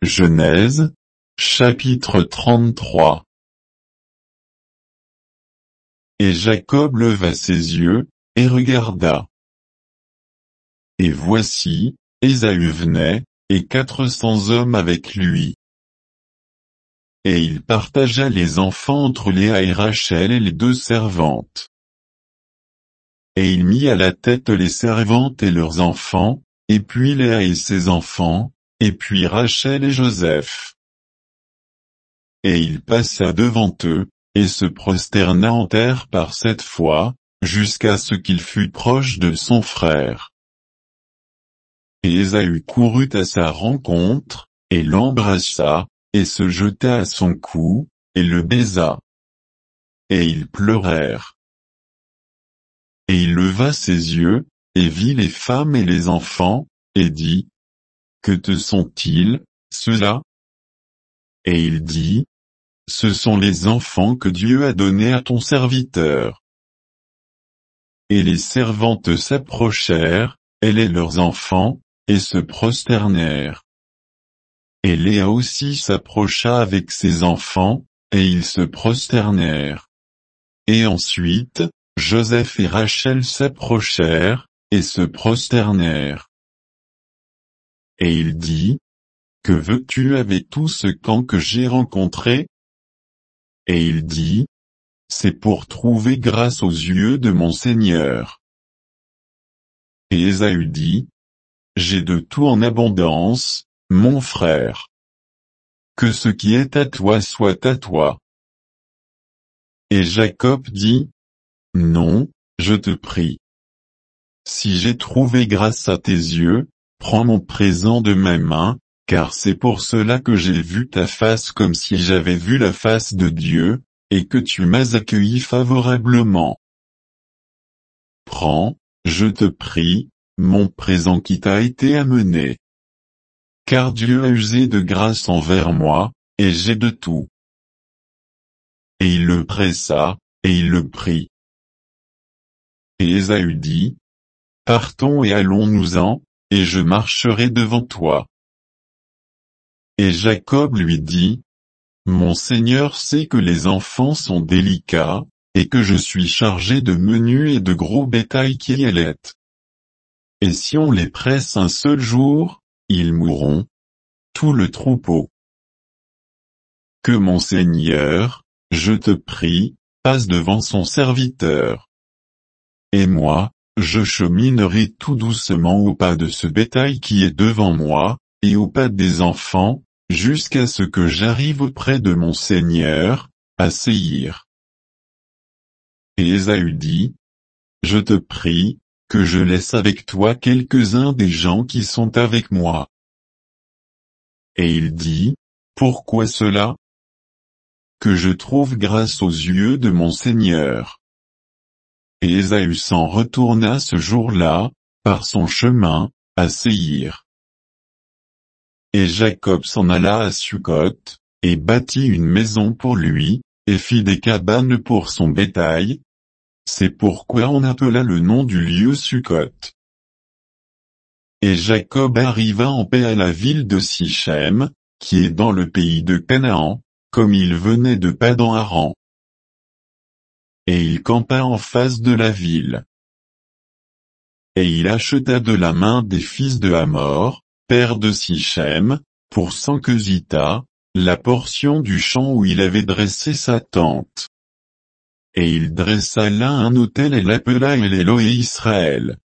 Genèse, chapitre 33. Et Jacob leva ses yeux, et regarda. Et voici, Ésaü venait, et 400 hommes avec lui. Et il partagea les enfants entre Léa et Rachel et les 2 servantes. Et il mit à la tête les servantes et leurs enfants, et puis Léa et ses enfants, et puis Rachel et Joseph. Et il passa devant eux, et se prosterna en terre par 7 fois, jusqu'à ce qu'il fût proche de son frère. Et Ésaü courut à sa rencontre, et l'embrassa, et se jeta à son cou, et le baisa. Et ils pleurèrent. Et il leva ses yeux, et vit les femmes et les enfants, et dit: Que te sont-ils, ceux-là? Et il dit: Ce sont les enfants que Dieu a donnés à ton serviteur. Et les servantes s'approchèrent, elles et leurs enfants, et se prosternèrent. Et Léa aussi s'approcha avec ses enfants, et ils se prosternèrent. Et ensuite, Joseph et Rachel s'approchèrent, et se prosternèrent. Et il dit: Que veux-tu avec tout ce camp que j'ai rencontré? Et il dit: C'est pour trouver grâce aux yeux de mon Seigneur. Et Ésaü dit: J'ai de tout en abondance, mon frère. Que ce qui est à toi soit à toi. Et Jacob dit: Non, je te prie. Si j'ai trouvé grâce à tes yeux, prends mon présent de ma main, car c'est pour cela que j'ai vu ta face comme si j'avais vu la face de Dieu, et que tu m'as accueilli favorablement. Prends, je te prie, mon présent qui t'a été amené. Car Dieu a usé de grâce envers moi, et j'ai de tout. Et il le pressa, et il le prit. Et Ésaü dit: Partons et allons-nous-en, et je marcherai devant toi. Et Jacob lui dit: Mon Seigneur sait que les enfants sont délicats, et que je suis chargé de menu et de gros bétail qui allait. Et si on les presse un seul jour, ils mourront, tout le troupeau. Que mon Seigneur, je te prie, passe devant son serviteur. Et moi, je cheminerai tout doucement au pas de ce bétail qui est devant moi, et au pas des enfants, jusqu'à ce que j'arrive auprès de mon Seigneur, à Séhir. Et Ésaü dit: Je te prie, que je laisse avec toi quelques-uns des gens qui sont avec moi. Et il dit: Pourquoi cela? Que je trouve grâce aux yeux de mon Seigneur. Et Ésaü s'en retourna ce jour-là, par son chemin, à Séhir. Et Jacob s'en alla à Sukkot, et bâtit une maison pour lui, et fit des cabanes pour son bétail. C'est pourquoi on appela le nom du lieu Sukkot. Et Jacob arriva en paix à la ville de Sichem, qui est dans le pays de Canaan, comme il venait de Padan-Aram. Et il campa en face de la ville. Et il acheta de la main des fils de Hamor, père de Sichem, pour 100 kesita, la portion du champ où il avait dressé sa tente. Et il dressa là un autel et l'appela El Elohe Israël.